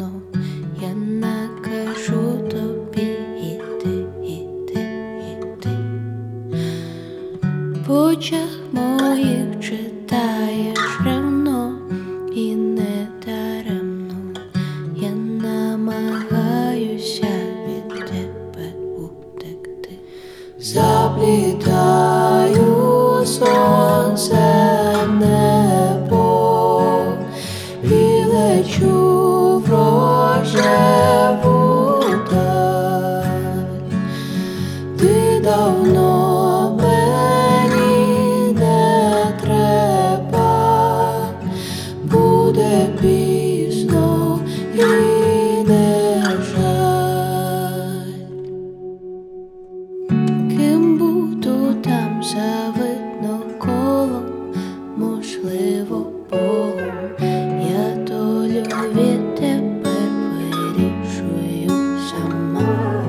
знов, я накажу тобі іти, іти, іти. В очах моїх читаєш ревно, і не даремно я намагаюся від тебе утекти. Заплітаю сонце в небо і лечу в рожеву даль. Ти давно мені не треба, буде пізно і не жаль. Ким буду, там завидно колом, можливо, Богом. Я долю відтепер вирішую сама.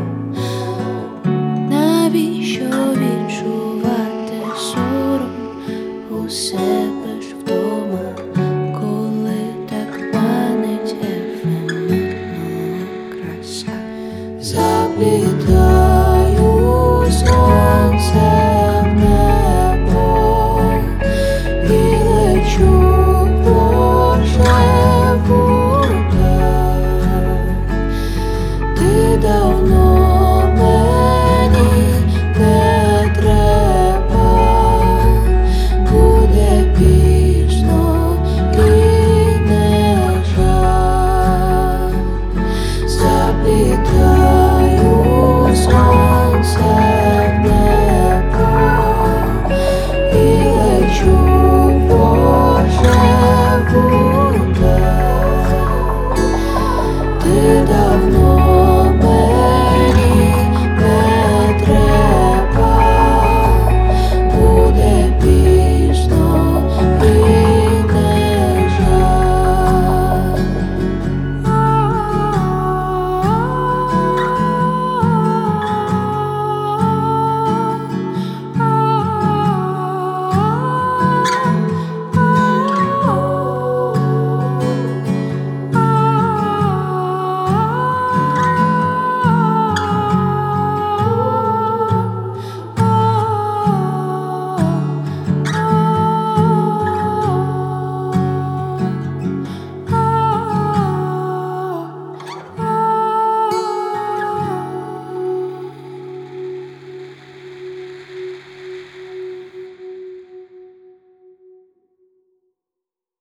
Навіщо відчувати сором у себе ж вдома, коли так манить ефемерна краса? Заплітаю сонце в небо і лечу в рожеву даль. Ти давно мені не треба, буде пізно і не жаль. Заплітаю сонце в небо і лечу в рожеву даль. Ти